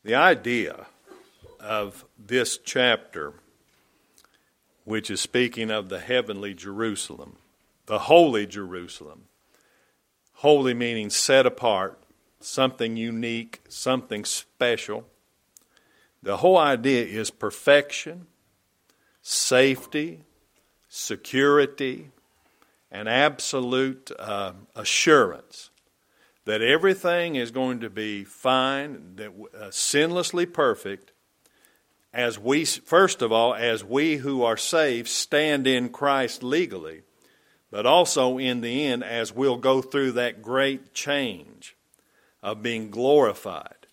The idea of this chapter, which is speaking of the heavenly Jerusalem, the holy Jerusalem, holy meaning set apart, something unique, something special. The whole idea is perfection, safety, security, and absolute assurance that everything is going to be fine, that sinlessly perfect, as we, first of all, as we who are saved stand in Christ legally, but also in the end as we'll go through that great change of being glorified,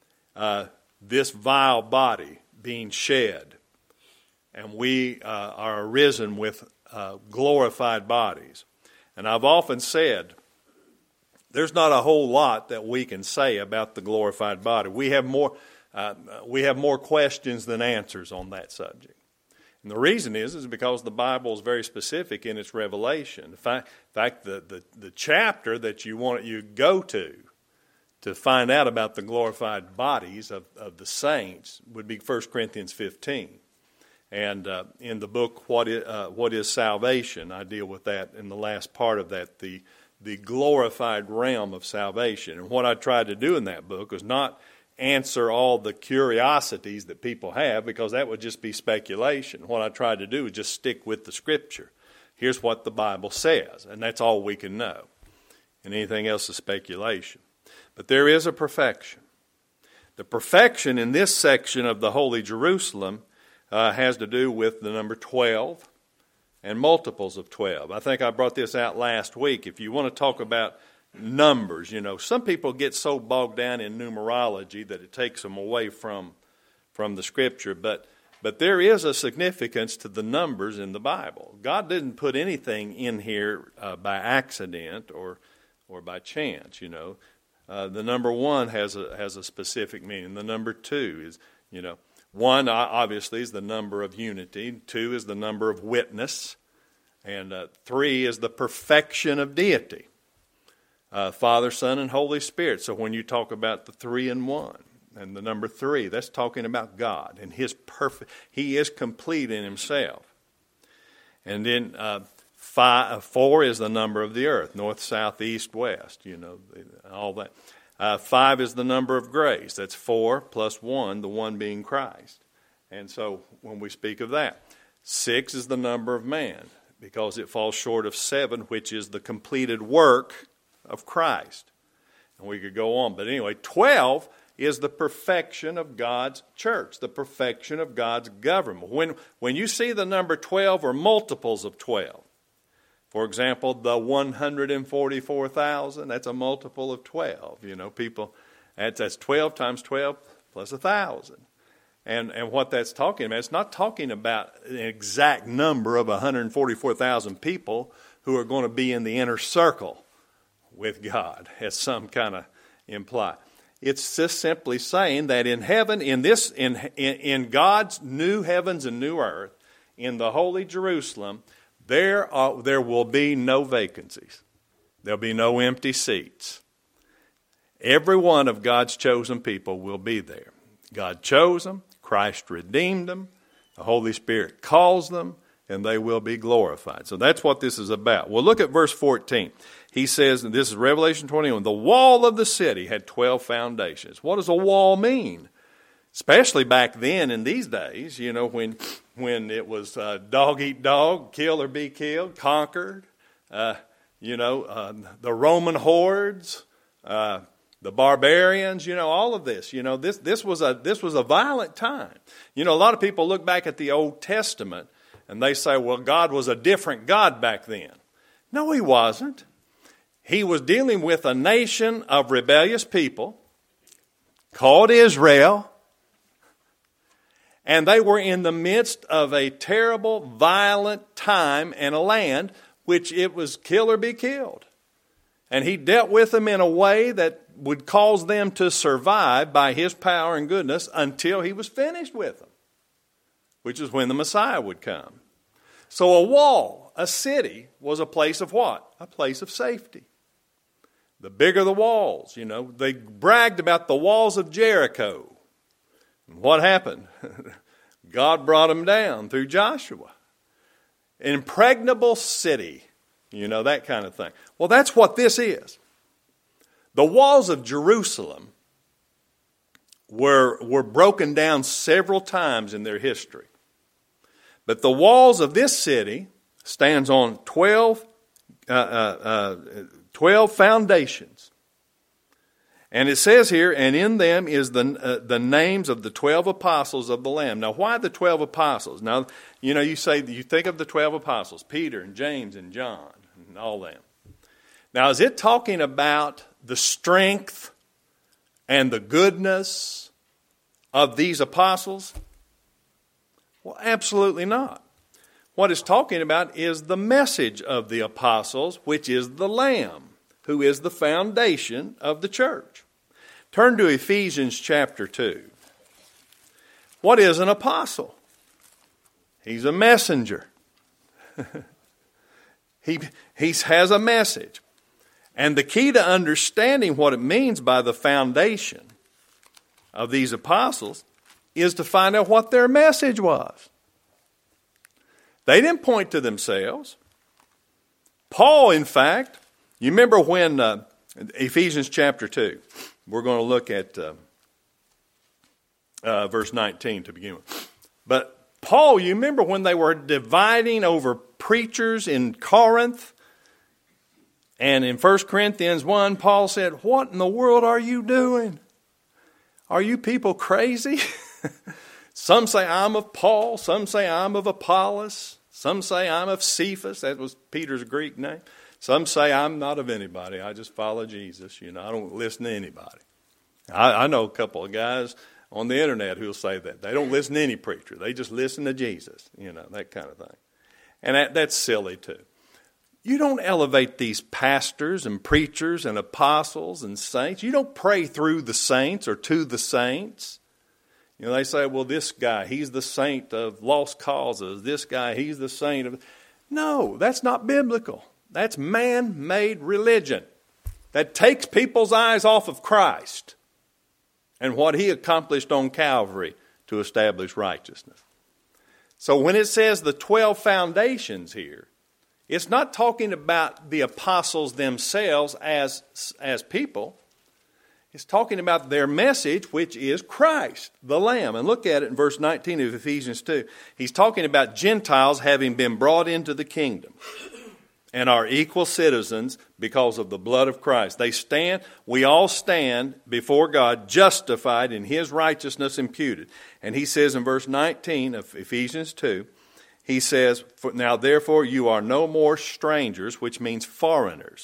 this vile body being shed, and we are arisen with glorified bodies. And I've often said, there's not a whole lot that we can say about the glorified body. We have more questions than answers on that subject. And the reason is because the Bible is very specific in its revelation. In fact, the chapter that you go to find out about the glorified bodies of the saints would be 1 Corinthians 15. And in the book, What is Salvation? I deal with that in the last part of that, the glorified realm of salvation. And what I tried to do in that book was not answer all the curiosities that people have, because that would just be speculation. What I tried to do is just stick with the Scripture. Here's what the Bible says, and that's all we can know. And anything else is speculation. But there is a perfection. The perfection in this section of the Holy Jerusalem has to do with the number 12 and multiples of 12. I think I brought this out last week. If you want to talk about numbers, some people get so bogged down in numerology that it takes them away from the Scripture. But there is a significance to the numbers in the Bible. God didn't put anything in here by accident or by chance. The number 1 has a specific meaning. The number 2 is, 1 obviously is the number of unity. 2 is the number of witness. And 3 is the perfection of deity. Father, Son, and Holy Spirit. So when you talk about the 3 in 1 and the number 3, that's talking about God and His perfect. He is complete in Himself. And then 4 is the number of the earth, north, south, east, west. All that. 5 is the number of grace. That's 4 plus 1, the 1 being Christ. And so when we speak of that, 6 is the number of man, because it falls short of 7, which is the completed work of Christ. And we could go on. But anyway, 12 is the perfection of God's church, the perfection of God's government. When you see the number 12 or multiples of 12, for example, the 144,000, that's a multiple of 12. People, that's 12 times 12 plus 1,000. And what that's talking about, it's not talking about an exact number of 144,000 people who are going to be in the inner circle with God, as some kind of imply. It's just simply saying that in heaven, in God's new heavens and new earth, in the holy Jerusalem, there will be no vacancies. There'll be no empty seats. Every one of God's chosen people will be there. God chose them. Christ redeemed them. The Holy Spirit calls them, and they will be glorified. So that's what this is about. Well, look at verse 14. He says, and this is Revelation 21, the wall of the city had 12 foundations. What does a wall mean? Especially back then in these days, when it was dog eat dog, kill or be killed, conquered, the Roman hordes, the barbarians, all of this. This was a violent time. A lot of people look back at the Old Testament and they say, well, God was a different God back then. No, He wasn't. He was dealing with a nation of rebellious people called Israel. And they were in the midst of a terrible, violent time and a land which it was kill or be killed. And He dealt with them in a way that would cause them to survive by His power and goodness until He was finished with them, which is when the Messiah would come. So a wall, a city, was a place of what? A place of safety. The bigger the walls, they bragged about the walls of Jericho. What happened? God brought them down through Joshua. An impregnable city, that kind of thing. Well, that's what this is. The walls of Jerusalem were broken down several times in their history. But the walls of this city stands on 12 foundations. And it says here, and in them is the names of the 12 apostles of the Lamb. Now, why the 12 apostles? Now, you think of the 12 apostles, Peter and James and John and all them. Now, is it talking about the strength and the goodness of these apostles? Well, absolutely not. What it's talking about is the message of the apostles, which is the Lamb, who is the foundation of the church. Turn to Ephesians chapter 2. What is an apostle? He's a messenger. He has a message. And the key to understanding what it means by the foundation of these apostles is to find out what their message was. They didn't point to themselves. Paul, in fact, you remember when Ephesians chapter 2, we're going to look at verse 19 to begin with. But Paul, you remember when they were dividing over preachers in Corinth? And in 1 Corinthians 1, Paul said, "What in the world are you doing? Are you people crazy?" Some say, "I'm of Paul." Some say, "I'm of Apollos." Some say, "I'm of Cephas." That was Peter's Greek name. Some say, "I'm not of anybody. I just follow Jesus. I don't listen to anybody." I know a couple of guys on the internet who'll say that. They don't listen to any preacher. They just listen to Jesus, that kind of thing. And that's silly too. You don't elevate these pastors and preachers and apostles and saints. You don't pray through the saints or to the saints. They say, well, this guy, he's the saint of lost causes. This guy, he's the saint of... No, that's not biblical. That's man-made religion that takes people's eyes off of Christ and what he accomplished on Calvary to establish righteousness. So when it says the 12 foundations here, it's not talking about the apostles themselves as people. It's talking about their message, which is Christ, the Lamb. And look at it in verse 19 of Ephesians 2. He's talking about Gentiles having been brought into the kingdom and are equal citizens because of the blood of Christ. We all stand before God justified in his righteousness imputed. And he says in verse 19 of Ephesians 2, he says, "Now therefore you are no more strangers," which means foreigners.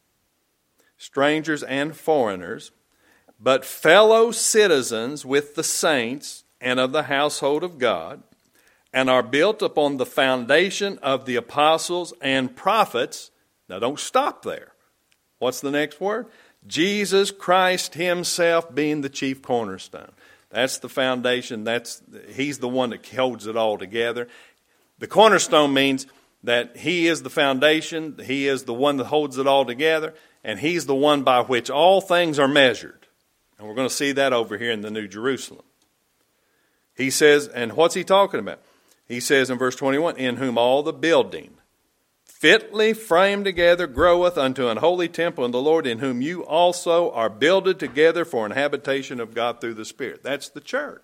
Strangers and foreigners, "but fellow citizens with the saints and of the household of God, and are built upon the foundation of the apostles and prophets." Now don't stop there. What's the next word? "Jesus Christ himself being the chief cornerstone." That's the foundation. He's the one that holds it all together. The cornerstone means that he is the foundation, he is the one that holds it all together, and he's the one by which all things are measured. And we're going to see that over here in the New Jerusalem. He says, and what's he talking about? He says in verse 21, "In whom all the building, fitly framed together, groweth unto an holy temple in the Lord, in whom you also are builded together for an habitation of God through the Spirit." That's the church.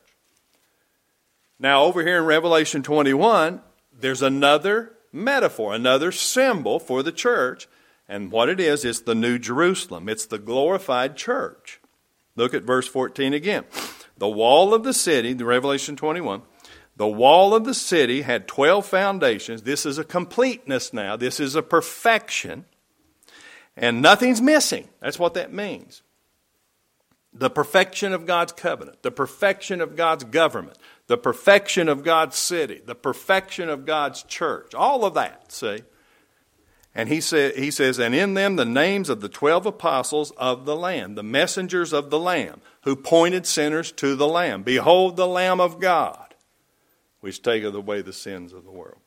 Now over here in Revelation 21, there's another metaphor, another symbol for the church. And what it is, it's the New Jerusalem. It's the glorified church. Look at verse 14 again. "The wall of the city," the Revelation 21, "the wall of the city had 12 foundations." This is a completeness now. This is a perfection. And nothing's missing. That's what that means. The perfection of God's covenant, the perfection of God's government, the perfection of God's city, the perfection of God's church, all of that, see? And he says, "And in them the names of the 12 apostles of the Lamb, the messengers of the Lamb, who pointed sinners to the Lamb. Behold the Lamb of God, which taketh away the sins of the world."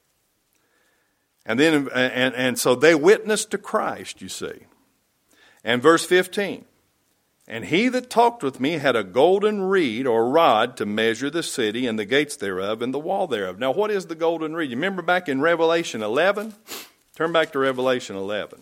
And then, and so they witnessed to Christ, you see. And verse 15, And he that talked with me had a golden reed or rod to measure the city and the gates thereof and the wall thereof. Now, what is the golden reed? You remember back in Revelation 11? Turn back to Revelation 11.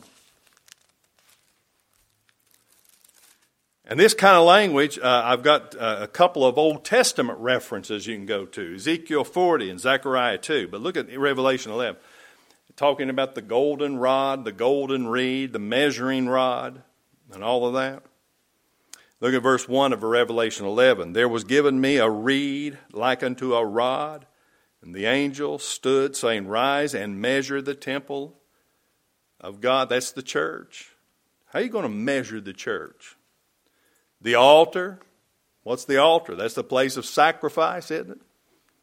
And this kind of language, I've got a couple of Old Testament references you can go to. Ezekiel 40 and Zechariah 2. But look at Revelation 11. Talking about the golden rod, the golden reed, the measuring rod, and all of that. Look at verse 1 of Revelation 11. There was given me a reed like unto a rod, and the angel stood, saying, Rise and measure the temple of God. That's the church. How are you going to measure the church? The altar. What's the altar? That's the place of sacrifice, isn't it?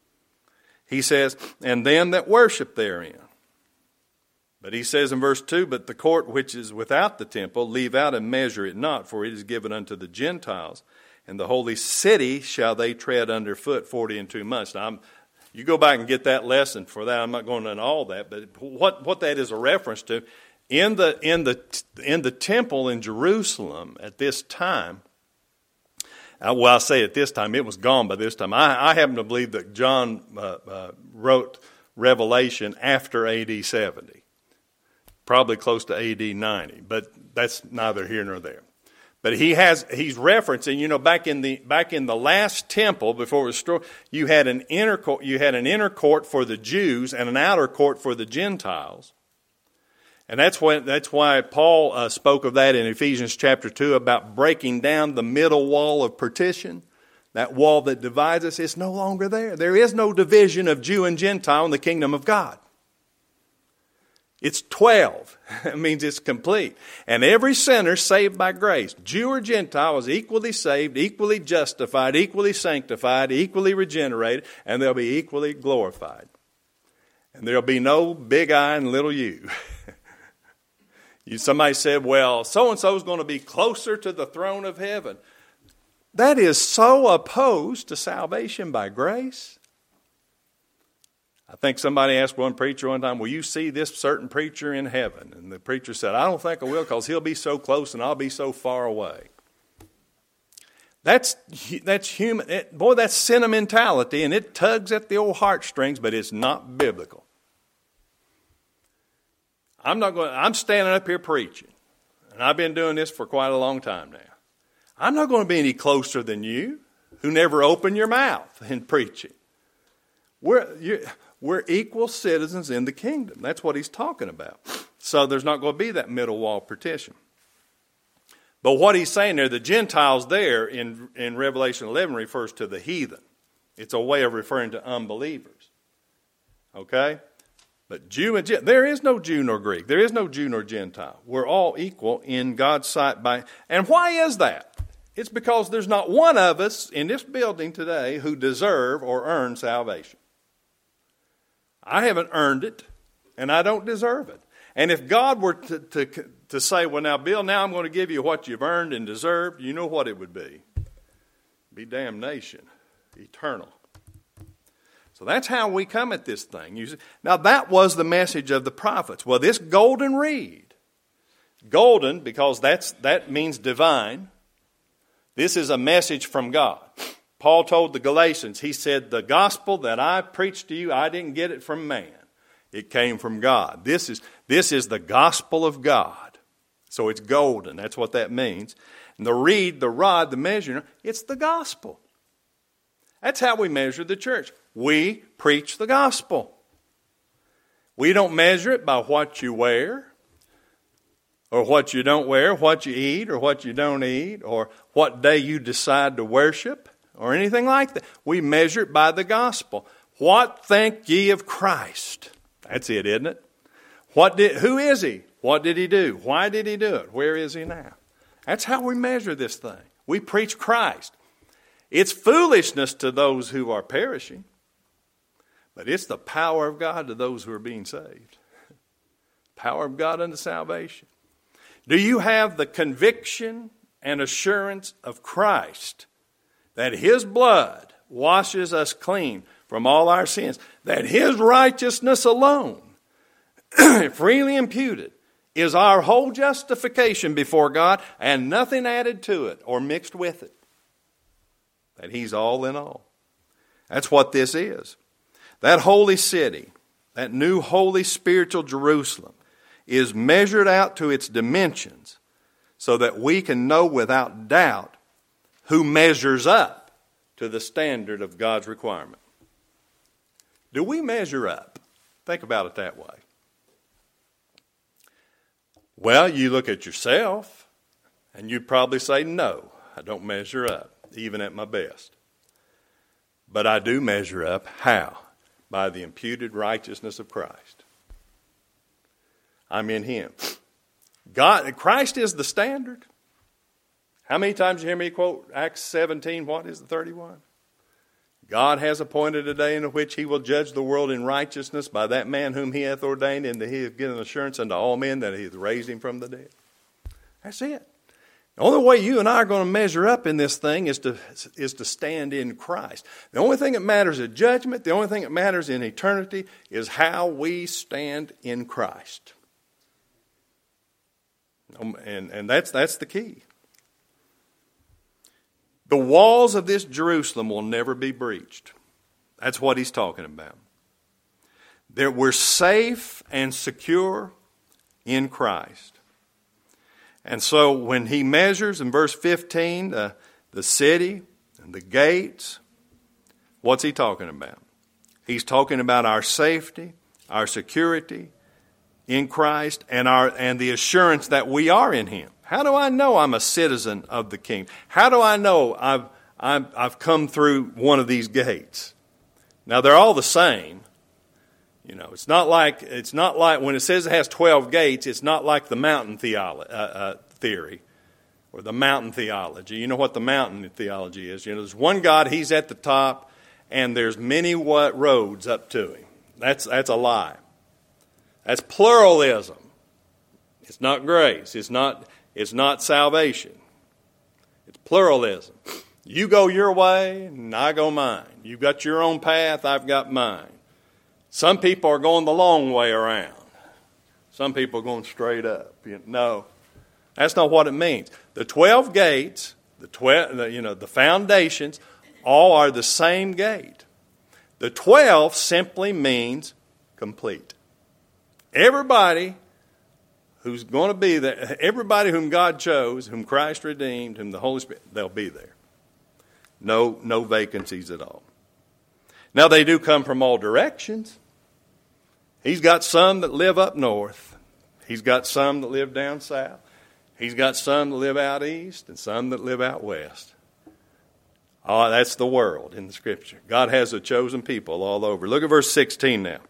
He says, and them that worship therein. But he says in verse 2, But the court which is without the temple, leave out and measure it not, for it is given unto the Gentiles. And the holy city shall they tread under foot 40 and 2 months. Now, you go back and get that lesson for that. I'm not going into all that. But what that is a reference to, in the temple in Jerusalem at this time, well, I say at this time, it was gone by this time. I happen to believe that John wrote Revelation after A.D. 70. Probably close to A.D. 90, but that's neither here nor there. But he's referencing, back in the last temple before it was destroyed, you had an inner court for the Jews and an outer court for the Gentiles. And that's why Paul spoke of that in Ephesians chapter 2 about breaking down the middle wall of partition. That wall that divides us is no longer there. There is no division of Jew and Gentile in the kingdom of God. It's 12. It means it's complete. And every sinner saved by grace, Jew or Gentile, is equally saved, equally justified, equally sanctified, equally regenerated, and they'll be equally glorified. And there'll be no big I and little u. Somebody said, well, so-and-so is going to be closer to the throne of heaven. That is so opposed to salvation by grace. I think somebody asked one preacher one time, will you see this certain preacher in heaven? And the preacher said, I don't think I will, because he'll be so close and I'll be so far away. That's human. That's sentimentality, and it tugs at the old heartstrings, but it's not biblical. I'm standing up here preaching, and I've been doing this for quite a long time now. I'm not going to be any closer than you, who never open your mouth in preaching. We're equal citizens in the kingdom. That's what he's talking about. So there's not going to be that middle wall partition. But what he's saying there, the Gentiles there in Revelation 11 refers to the heathen. It's a way of referring to unbelievers. Okay? But Jew and Gentile, there is no Jew nor Greek. There is no Jew nor Gentile. We're all equal in God's sight. And why is that? It's because there's not one of us in this building today who deserve or earn salvation. I haven't earned it, and I don't deserve it. And if God were to say, well, now, Bill, now I'm going to give you what you've earned and deserved, you know what it would be. It'd be damnation, eternal. So that's how we come at this thing. Now, that was the message of the prophets. Well, this golden reed, golden because that means divine. This is a message from God. Paul told the Galatians, he said, the gospel that I preached to you, I didn't get it from man. It came from God. This is the gospel of God. So it's golden. That's what that means. And the reed, the rod, the measure, it's the gospel. That's how we measure the church. We preach the gospel. We don't measure it by what you wear, or what you don't wear, what you eat, or what you don't eat, or what day you decide to worship, or anything like that. We measure it by the gospel. What think ye of Christ? That's it, isn't it? Who is he? What did he do? Why did he do it? Where is he now? That's how we measure this thing. We preach Christ. It's foolishness to those who are perishing, but it's the power of God to those who are being saved. Power of God unto salvation. Do you have the conviction and assurance of Christ that his blood washes us clean from all our sins, that his righteousness alone, freely imputed, is our whole justification before God, and nothing added to it or mixed with it. That He's all in all. That's what this is. That holy city, that new holy spiritual Jerusalem, is measured out to its dimensions so that we can know without doubt who measures up to the standard of God's requirement. Do we measure up? Think about it that way. Well, you look at yourself, and you'd probably say, no, I don't measure up, even at my best. But I do measure up. How? By the imputed righteousness of Christ. I'm in Him. Christ is the standard. How many times you hear me quote Acts 17, what is the 31? God has appointed a day in which He will judge the world in righteousness by that man whom He hath ordained, and that He hath given assurance unto all men that He hath raised Him from the dead. That's it. The only way you and I are going to measure up in this thing is to stand in Christ. The only thing that matters at judgment, the only thing that matters in eternity is how we stand in Christ. And that's the key. The walls of this Jerusalem will never be breached. That's what he's talking about. We're safe and secure in Christ. And so when he measures in verse 15 the city and the gates, what's he talking about? He's talking about our safety, our security in Christ, and the assurance that we are in Him. How do I know I'm a citizen of the kingdom? How do I know I've come through one of these gates? Now they're all the same. You know, it's not like when it says it has 12 gates. It's not like the mountain theory or the mountain theology. You know what the mountain theology is? You know, there's one God. He's at the top, and there's many roads up to Him. That's a lie. That's pluralism. It's not grace. It's not salvation. It's pluralism. You go your way, and I go mine. You've got your own path, I've got mine. Some people are going the long way around. Some people are going straight up. No, that's not what it means. The 12 gates, the foundations, all are the same gate. The 12 simply means complete. Everybody who's going to be there, everybody whom God chose, whom Christ redeemed, whom the Holy Spirit, they'll be there. No vacancies at all. Now, they do come from all directions. He's got some that live up north. He's got some that live down south. He's got some that live out east and some that live out west. Oh, that's the world in the Scripture. God has a chosen people all over. Look at verse 16 now.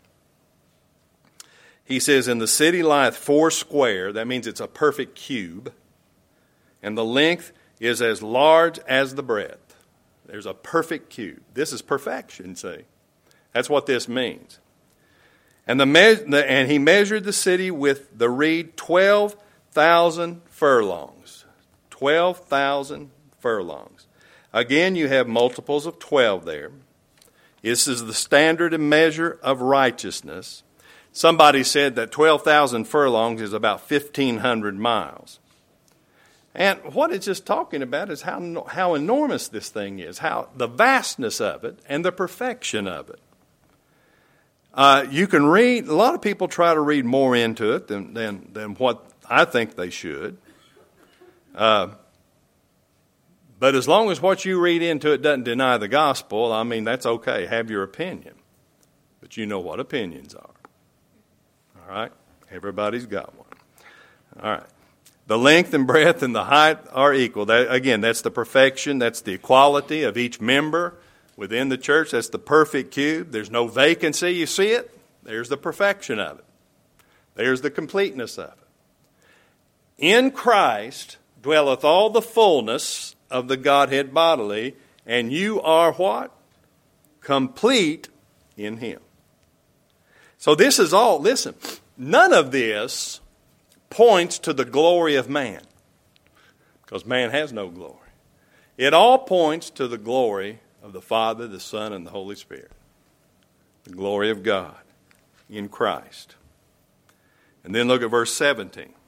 He says, "And the city lieth foursquare." That means it's a perfect cube. "And the length is as large as the breadth." There's a perfect cube. This is perfection, see. That's what this means. And he measured the city with the reed 12,000 furlongs. 12,000 furlongs. Again, you have multiples of 12 there. This is the standard and measure of righteousness. Somebody said that 12,000 furlongs is about 1,500 miles. And what it's just talking about is how enormous this thing is, how the vastness of it and the perfection of it. You can read, a lot of people try to read more into it than what I think they should. But as long as what you read into it doesn't deny the gospel, I mean, that's okay. Have your opinion. But you know what opinions are. All right? Everybody's got one. All right. The length and breadth and the height are equal. That's the perfection. That's the equality of each member within the church. That's the perfect cube. There's no vacancy. You see it? There's the perfection of it. There's the completeness of it. In Christ dwelleth all the fullness of the Godhead bodily, and you are what? Complete in Him. So this is all, listen, none of this points to the glory of man, because man has no glory. It all points to the glory of the Father, the Son, and the Holy Spirit. The glory of God in Christ. And then look at verse 17.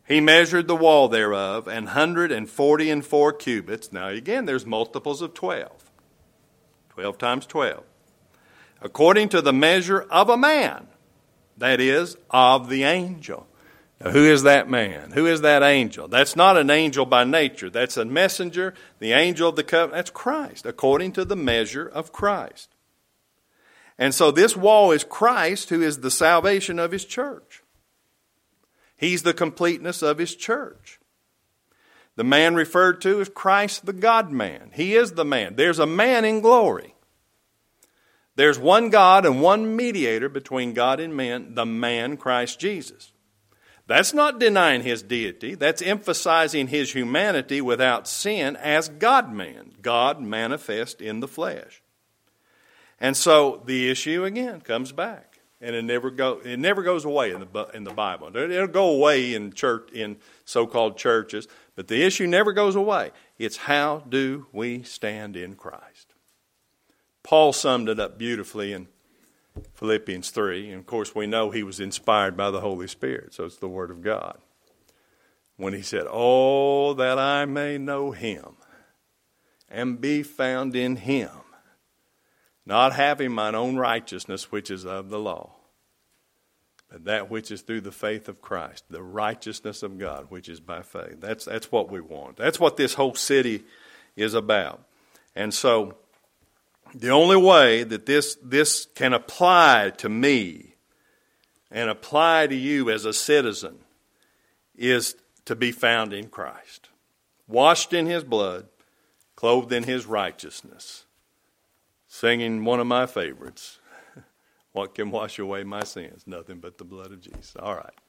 He measured the wall thereof, 144 cubits. Now again, there's multiples of 12. 12 times 12. According to the measure of a man, that is, of the angel. Now, who is that man? Who is that angel? That's not an angel by nature. That's a messenger, the angel of the covenant. That's Christ, according to the measure of Christ. And so this wall is Christ, who is the salvation of his church. He's the completeness of his church. The man referred to is Christ the God-man. He is the man. There's a man in glory. There's one God and one mediator between God and men, the man Christ Jesus. That's not denying his deity. That's emphasizing his humanity without sin as God-man, God manifest in the flesh. And so the issue again comes back, and it never goes away in the Bible. It'll go away in so-called churches, but the issue never goes away. It's how do we stand in Christ? Paul summed it up beautifully in Philippians 3, and of course we know he was inspired by the Holy Spirit, so it's the Word of God. When he said, "Oh, that I may know him and be found in him, not having mine own righteousness which is of the law, but that which is through the faith of Christ, the righteousness of God which is by faith." That's what we want. That's what this whole city is about. And so the only way that this can apply to me and apply to you as a citizen is to be found in Christ, washed in his blood, clothed in his righteousness, singing one of my favorites, "What can wash away my sins? Nothing but the blood of Jesus." All right.